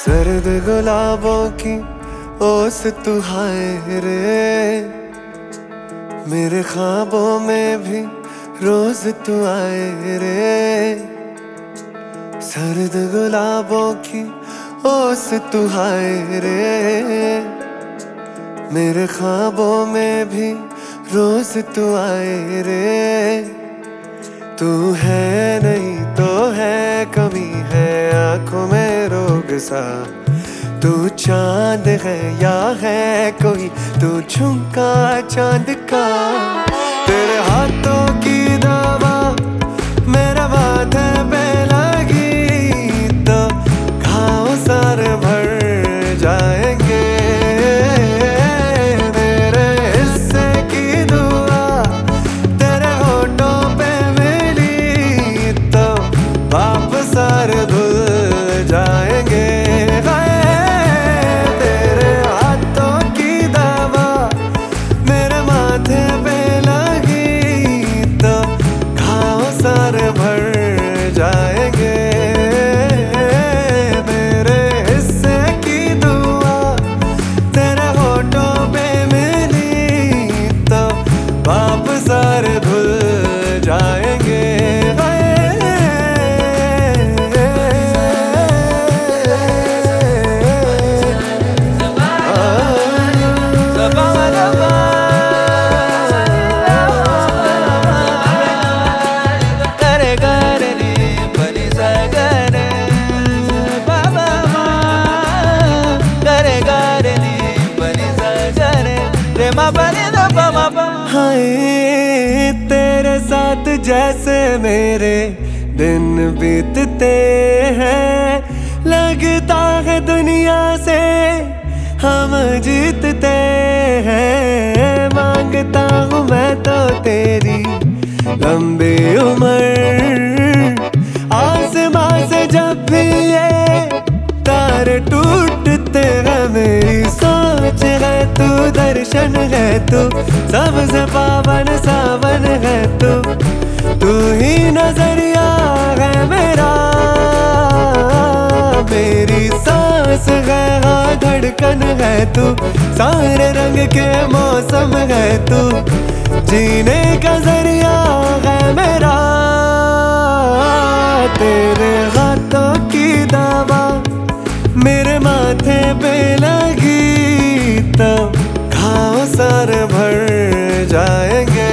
सर्द गुलाबों की ओस तू हाय रे, मेरे ख्वाबों में भी रोज तू आए रे। सर्द गुलाबों की ओस तू हाय रे, मेरे ख्वाबों में भी रोज तू आए रे। तू है नहीं तो है कमी है आंखों में रोग सा, तू चांद है या है कोई तू झुमका चांद का। तेरे हाथों की दवा मेरा माथे पे लगी तो घाव सारे भर जाएंगे। मेरे हिस्से की दुआ तेरे होठों पे मिली तो पाप सारे धुल जाएंगे। सारे धुल जाएंगे। हाय तेरे साथ जैसे मेरे दिन बीतते हैं, लगता है दुनिया से हम जीतते हैं। मांगता हूँ मैं तो तेरी लंबी उम्र, आसमां से जब भी ये तारे टूटते हैं मेरी सोच है तू, दर्शन है तू, सबसे पावन सावन है तू। तू ही नजरिया है मेरा, मेरी सांस है हाँ धड़कन है तू, सारे रंग के मौसम है तू, जीने का जरिया है मेरा। तेरे हाथों की दवा मेरे माथे पे लगी तो घाव सारे भर जाएंगे।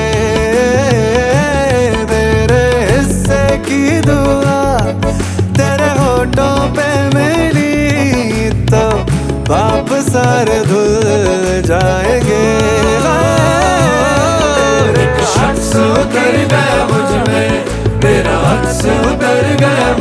मेरे हिस्से की दुआ तेरे होठों पे मिली तो पाप सारे धुल जाएंगे। शख्स उतर गया मुझ में, तेरा अक्स उतर गया